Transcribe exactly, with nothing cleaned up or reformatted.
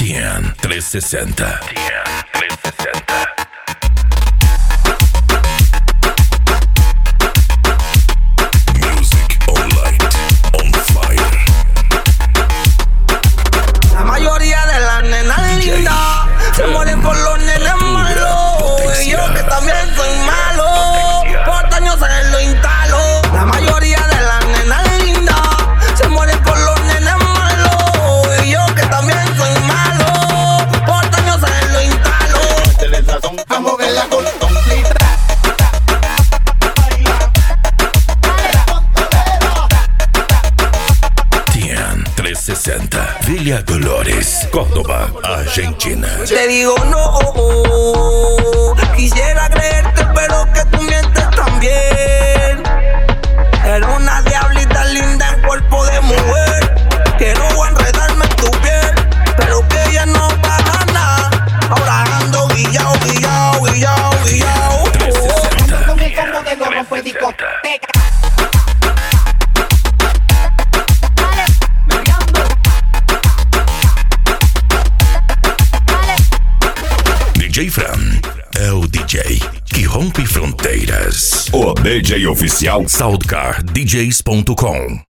T N trescientos sesenta. T N trescientos sesenta. Music on light, on fire. La mayoría de las nenas lindas se mueren por los nenes malos. Y yo que también soy malo, por años se lo instalo. La mayoría de las nenas lindas se mueren por los nenes malos. Y yo que también soy malo, por años se lo instalo. A moverla con T N trescientos sesenta. Villa Dolores, Córdoba, Argentina. Te digo no, quisiera creerte pero que tú mientes también. Era una diablita linda en cuerpo de mujer. Quiero enredarme en tu piel, pero que ella no paga nada. Ahora ando guillao, guillao, guillao, guillao. trescientos sesenta. con el combo de los rompe discoteca. D J Fran é o D J que rompe fronteiras. O D J oficial Soundcar D Js ponto com.